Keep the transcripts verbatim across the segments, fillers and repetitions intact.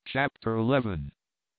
Chapter eleven.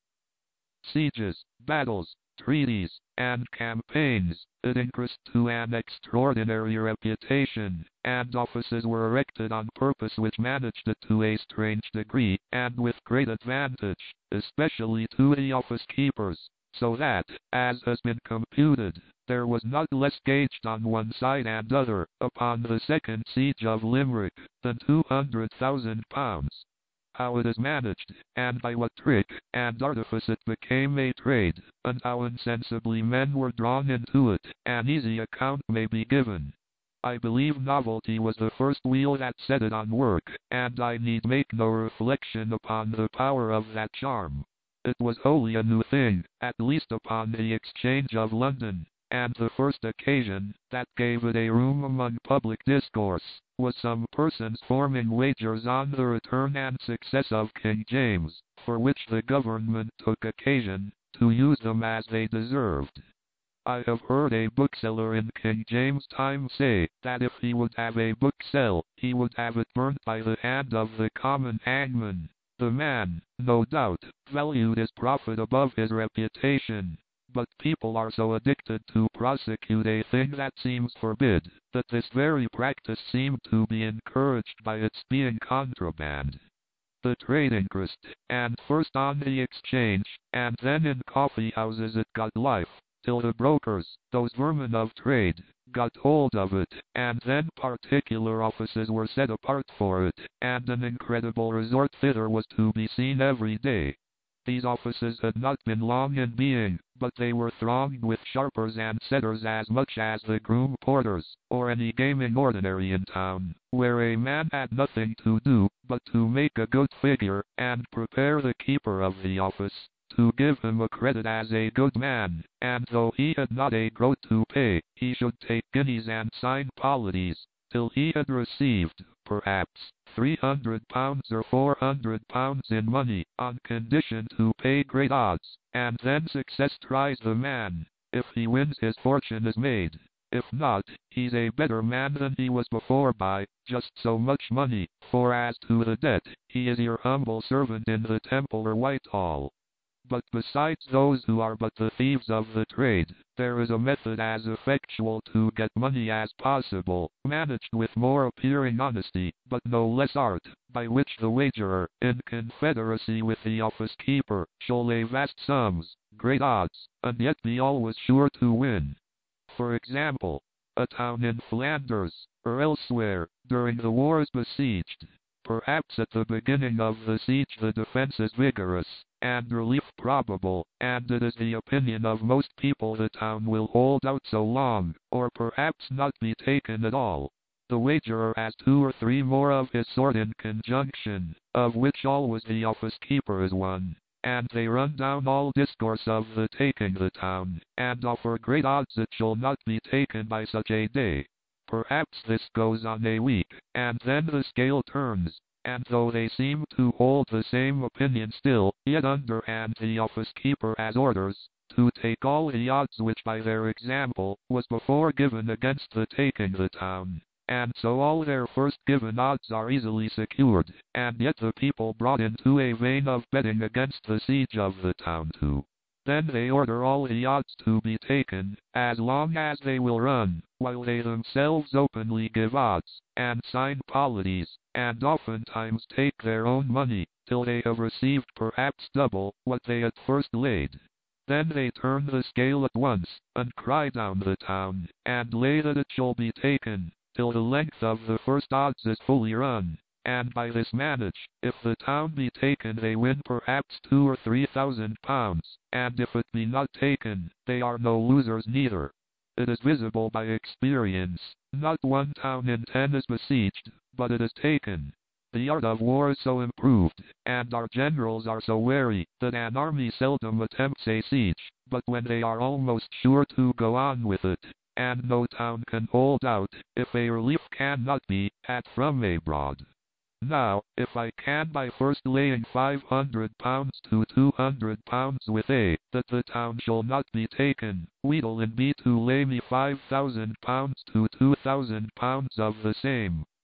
Sieges, battles, treaties, and campaigns, it increased to an extraordinary reputation, and offices were erected on purpose which managed it to a strange degree, and with great advantage, especially to the office keepers, so that, as has been computed, there was not less gauged on one side and other, upon the second siege of Limerick, than two hundred thousand pounds. How it is managed, and by what trick and artifice it became a trade, and how insensibly men were drawn into it, an easy account may be given. I believe novelty was the first wheel that set it on work, and I need make no reflection upon the power of that charm. It was wholly a new thing, at least upon the Exchange of London, and the first occasion that gave it a room among public discourse was some persons forming wagers on the return and success of King James, for which the government took occasion to use them as they deserved. I have heard a bookseller in King James' time say that if he would have a book sell, he would have it burnt by the hand of the common hangman. The man, no doubt, valued his profit above his reputation. But people are so addicted to prosecute a thing that seems forbid, that this very practice seemed to be encouraged by its being contraband. The trade increased, and first on the exchange, and then in coffee houses it got life, till the brokers, those vermin of trade, got hold of it, and then particular offices were set apart for it, and an incredible resort thither was to be seen every day. These offices had not been long in being, but they were thronged with sharpers and setters as much as the groom porters, or any gaming ordinary in town, where a man had nothing to do, but to make a good figure, and prepare the keeper of the office to give him a credit as a good man, and though he had not a groat to pay, he should take guineas and sign polities, till he had received, perhaps, three hundred pounds or four hundred pounds in money, on condition to pay great odds, and then success tries the man. If he wins, his fortune is made. If not, he's a better man than he was before by just so much money, for as to the debt, he is your humble servant in the Temple or Whitehall. But besides those who are but the thieves of the trade, there is a method as effectual to get money as possible, managed with more appearing honesty, but no less art, by which the wagerer, in confederacy with the office keeper, shall lay vast sums, great odds, and yet be always sure to win. For example, a town in Flanders, or elsewhere, during the war is besieged. Perhaps at the beginning of the siege the defense is vigorous, and relief probable, and it is the opinion of most people the town will hold out so long, or perhaps not be taken at all. The wagerer has two or three more of his sort in conjunction, of which always the office keeper is one, and they run down all discourse of the taking the town, and offer great odds it shall not be taken by such a day. Perhaps this goes on a week, and then the scale turns, and though they seem to hold the same opinion still, yet underhand the office keeper has orders to take all the odds which by their example was before given against the taking the town, and so all their first given odds are easily secured, and yet the people brought into a vein of betting against the siege of the town too. Then they order all the odds to be taken, as long as they will run, while they themselves openly give odds, and sign polities, and oftentimes take their own money, till they have received perhaps double what they at first laid. Then they turn the scale at once, and cry down the town, and lay that it shall be taken, till the length of the first odds is fully run. And by this manage, if the town be taken they win perhaps two or three thousand pounds, and if it be not taken, they are no losers neither. It is visible by experience, not one town in ten is besieged, but it is taken. The art of war is so improved, and our generals are so wary, that an army seldom attempts a siege, but when they are almost sure to go on with it, and no town can hold out, if a relief cannot be had from abroad. Now, if I can by first laying five hundred pounds to two hundred pounds with A, that the town shall not be taken, wheedle in B to lay me five thousand pounds to two thousand pounds of the same,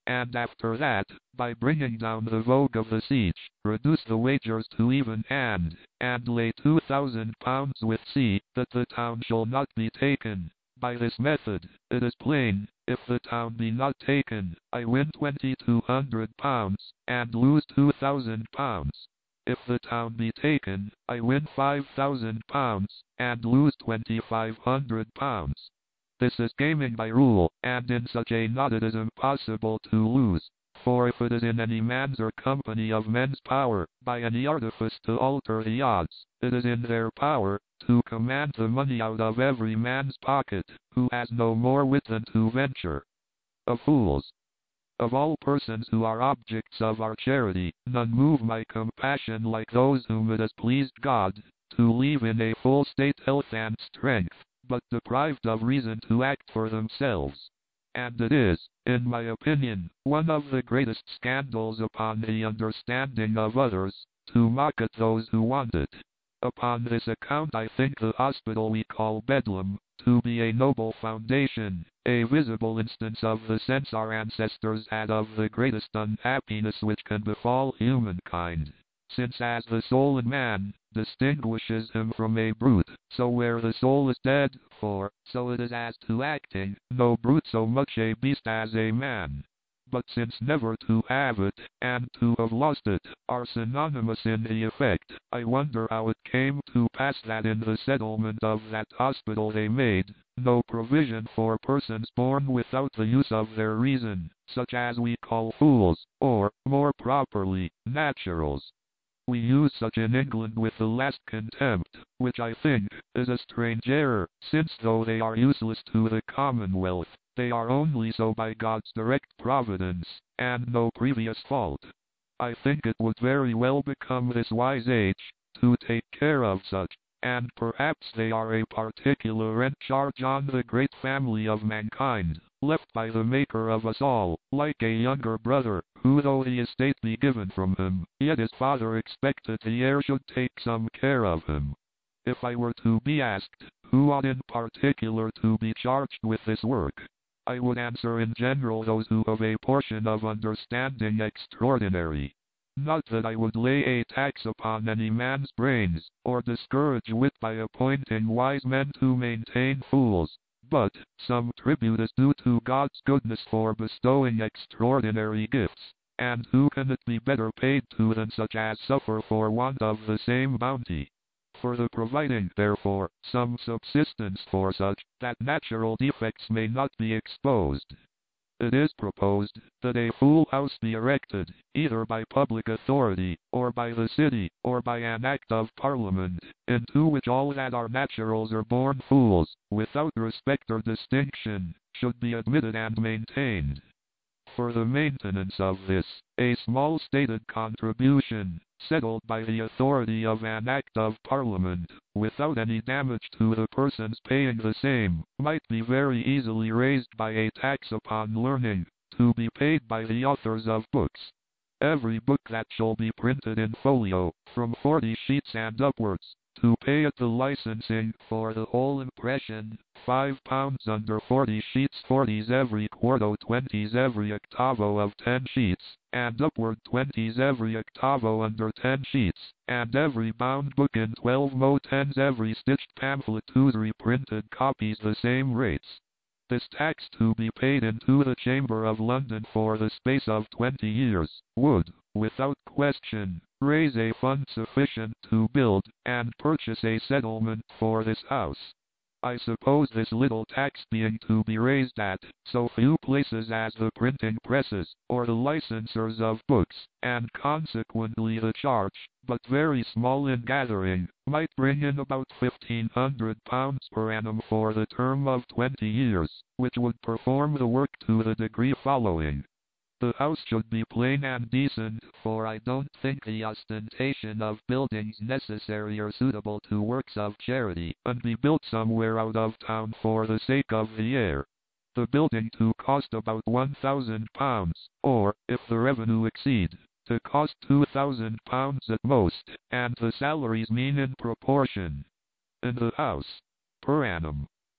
and after that, by bringing down the vogue of the siege, reduce the wagers to even hand, and lay two thousand pounds with C, that the town shall not be taken. By this method, it is plain, if the town be not taken, I win twenty-two hundred pounds, and lose two thousand pounds. If the town be taken, I win five thousand pounds, and lose twenty-five hundred pounds. This is gaming by rule, and in such a knot it is impossible to lose. For if it is in any man's or company of men's power, by any artifice to alter the odds, it is in their power to command the money out of every man's pocket, who has no more wit than to venture. Of fools. Of all persons who are objects of our charity, none move my compassion like those whom it has pleased God to leave in a full state health and strength, but deprived of reason to act for themselves. And it is, in my opinion, one of the greatest scandals upon the understanding of others, to mock at those who want it. Upon this account I think the hospital we call Bedlam to be a noble foundation, a visible instance of the sense our ancestors had of the greatest unhappiness which can befall humankind. Since as the soul in man distinguishes him from a brute, so where the soul is dead, for, so it is as to acting, no brute so much a beast as a man. But since never to have it, and to have lost it, are synonymous in the effect, I wonder how it came to pass that in the settlement of that hospital they made no provision for persons born without the use of their reason, such as we call fools, or, more properly, naturals. We use such in England with the last contempt, which I think is a strange error, since though they are useless to the Commonwealth, they are only so by God's direct providence, and no previous fault. I think it would very well become this wise age to take care of such, and perhaps they are a particular rent charge on the great family of mankind, left by the Maker of us all, like a younger brother, who though the estate be given from him, yet his father expected the heir should take some care of him. If I were to be asked, who ought in particular to be charged with this work, I would answer in general those who have a portion of understanding extraordinary. Not that I would lay a tax upon any man's brains, or discourage wit by appointing wise men to maintain fools, but some tribute is due to God's goodness for bestowing extraordinary gifts, and who can it be better paid to than such as suffer for want of the same bounty? For the providing, therefore, some subsistence for such, that natural defects may not be exposed. It is proposed that a fool house be erected, either by public authority, or by the city, or by an act of Parliament, into which all that are naturals or born fools, without respect or distinction, should be admitted and maintained. For the maintenance of this, a small stated contribution, settled by the authority of an act of Parliament, without any damage to the persons paying the same, might be very easily raised by a tax upon learning, to be paid by the authors of books. Every book that shall be printed in folio, from forty sheets and upwards, to pay at the licensing for the whole impression, five pounds under forty sheets, forties every quarto, twenties every octavo of ten sheets, and upward twenties every octavo under ten sheets, and every bound book in twelve mo tens every stitched pamphlet whose reprinted copies the same rates. This tax to be paid into the Chamber of London for the space of twenty years, would, without question, raise a fund sufficient to build and purchase a settlement for this house. I suppose this little tax being to be raised at so few places as the printing presses, or the licensers of books, and consequently the charge, but very small in gathering, might bring in about fifteen hundred pounds per annum for the term of twenty years, which would perform the work to the degree following. The house should be plain and decent, for I don't think the ostentation of buildings necessary or suitable to works of charity, and be built somewhere out of town for the sake of the air. The building to cost about one thousand pounds, or, if the revenue exceed, to cost two thousand pounds at most, and the salaries mean in proportion. In the house, per annum,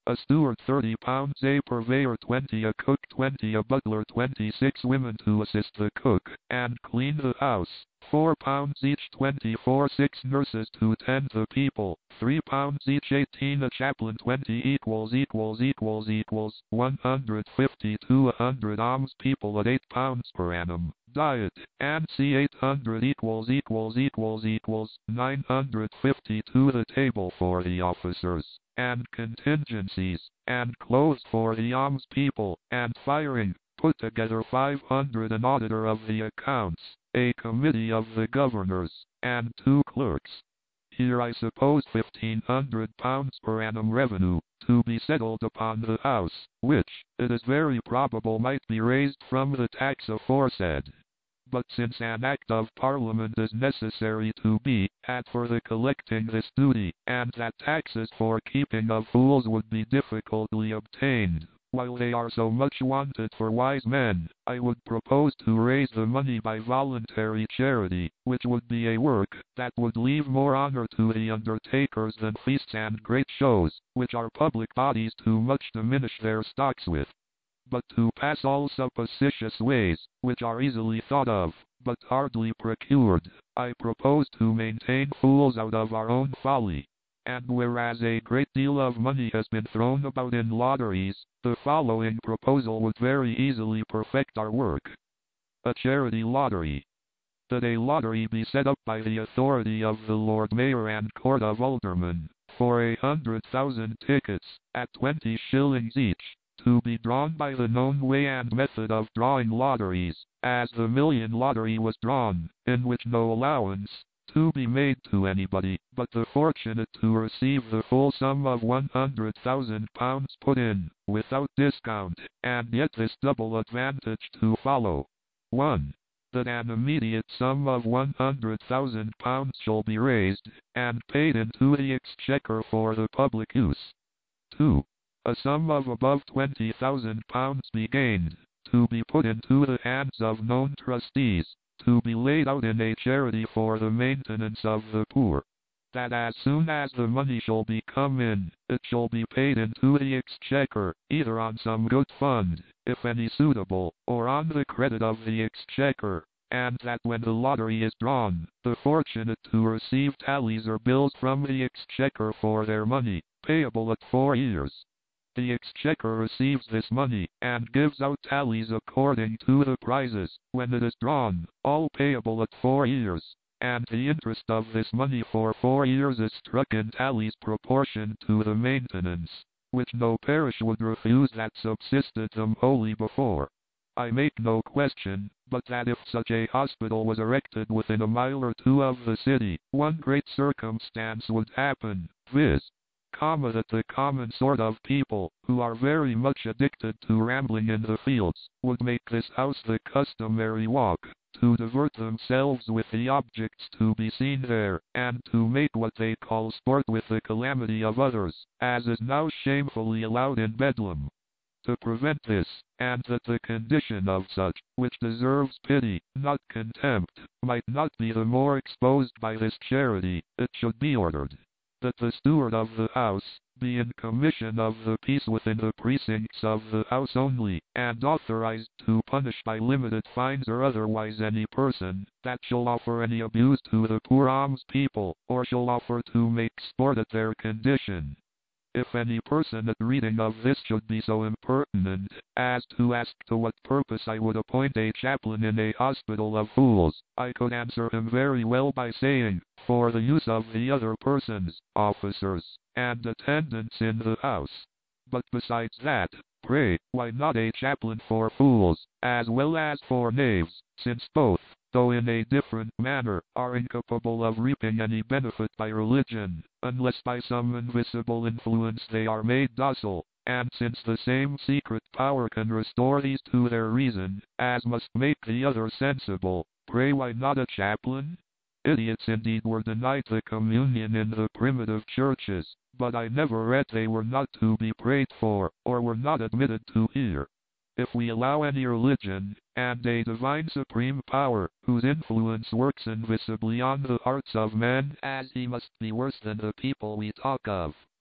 A steward thirty pounds, a purveyor twenty, a cook twenty, a butler twenty, six women to assist the cook and clean the house, four pounds each, twenty-four, six nurses to tend the people, three pounds each, eighteen, a chaplain twenty, equals equals equals equals one hundred fifty to a hundred alms people at eight pounds per annum. Diet and C eight hundred equals equals equals equals nine hundred fifty to the table for the officers and contingencies and clothes for the alms people and firing, put together five hundred, an auditor of the accounts, a committee of the governors, and two clerks. Here I suppose fifteen hundred pounds per annum revenue to be settled upon the house, which, it is very probable, might be raised from the tax aforesaid. But since an Act of Parliament is necessary to be had for the collecting this duty, and that taxes for keeping of fools would be difficultly obtained, while they are so much wanted for wise men, I would propose to raise the money by voluntary charity, which would be a work that would leave more honor to the undertakers than feasts and great shows, which our public bodies too much diminish their stocks with. But to pass all supposititious ways, which are easily thought of, but hardly procured, I propose to maintain fools out of our own folly. And whereas a great deal of money has been thrown about in lotteries, the following proposal would very easily perfect our work. A charity lottery. That a lottery be set up by the authority of the Lord Mayor and Court of Aldermen, for a hundred thousand tickets, at twenty shillings each, to be drawn by the known way and method of drawing lotteries, as the million lottery was drawn, in which no allowance to be made to anybody, but the fortunate to receive the full sum of one hundred thousand pounds put in, without discount, and yet this double advantage to follow. one. That an immediate sum of one hundred thousand pounds shall be raised, and paid into the exchequer for the public use. two. A sum of above twenty thousand pounds be gained, to be put into the hands of known trustees, to be laid out in a charity for the maintenance of the poor. That as soon as the money shall be come in, it shall be paid into the exchequer, either on some good fund, if any suitable, or on the credit of the exchequer, and that when the lottery is drawn, the fortunate to receive tallies or bills from the exchequer for their money, payable at four years. The exchequer receives this money, and gives out tallies according to the prizes, when it is drawn, all payable at four years, and the interest of this money for four years is struck in tallies proportioned to the maintenance, which no parish would refuse that subsisted them wholly before. I make no question, but that if such a hospital was erected within a mile or two of the city, one great circumstance would happen, viz. Comma that the common sort of people, who are very much addicted to rambling in the fields, would make this house the customary walk, to divert themselves with the objects to be seen there, and to make what they call sport with the calamity of others, as is now shamefully allowed in Bedlam. To prevent this, and that the condition of such, which deserves pity, not contempt, might not be the more exposed by this charity, it should be ordered that the steward of the house be in commission of the peace within the precincts of the house only, and authorized to punish by limited fines or otherwise any person that shall offer any abuse to the poor alms people, or shall offer to make sport at their condition. If any person at reading of this should be so impertinent as to ask to what purpose I would appoint a chaplain in a hospital of fools, I could answer him very well by saying, for the use of the other persons, officers, and attendants in the house. But besides that, pray, why not a chaplain for fools, as well as for knaves, since both, though in a different manner, are incapable of reaping any benefit by religion, unless by some invisible influence they are made docile, and since the same secret power can restore these to their reason, as must make the other sensible, pray why not a chaplain? Idiots indeed were denied the communion in the primitive churches, but I never read they were not to be prayed for, or were not admitted to hear. If we allow any religion, and a divine supreme power, whose influence works invisibly on the hearts of men, as he must be worse than the people we talk of,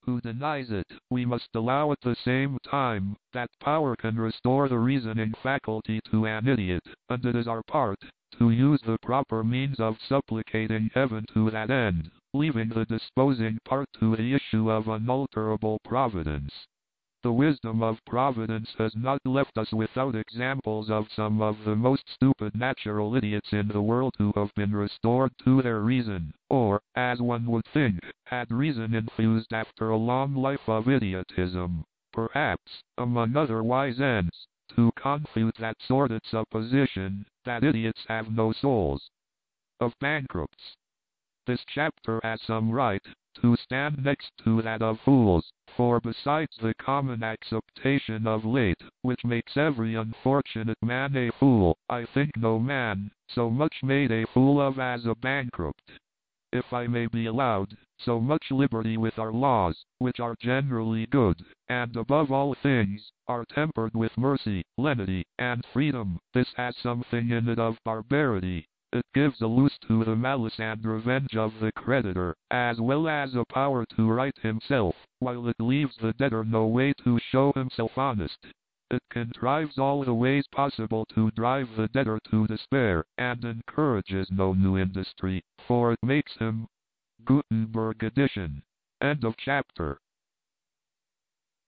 who denies it, we must allow at the same time that power can restore the reasoning faculty to an idiot, and it is our part to use the proper means of supplicating heaven to that end, leaving the disposing part to the issue of unalterable providence. The wisdom of Providence has not left us without examples of some of the most stupid natural idiots in the world who have been restored to their reason, or, as one would think, had reason infused after a long life of idiotism, perhaps, among other wise ends, to confute that sordid supposition, that idiots have no souls. Of bankrupts. This chapter has some right to stand next to that of fools, for besides the common acceptation of late, which makes every unfortunate man a fool, I think no man so much made a fool of as a bankrupt. If I may be allowed so much liberty with our laws, which are generally good, and above all things, are tempered with mercy, lenity, and freedom, this has something in it of barbarity. It gives a loose to the malice and revenge of the creditor, as well as a power to right himself, while it leaves the debtor no way to show himself honest. It contrives all the ways possible to drive the debtor to despair, and encourages no new industry, for it makes him. Gutenberg edition. End of chapter.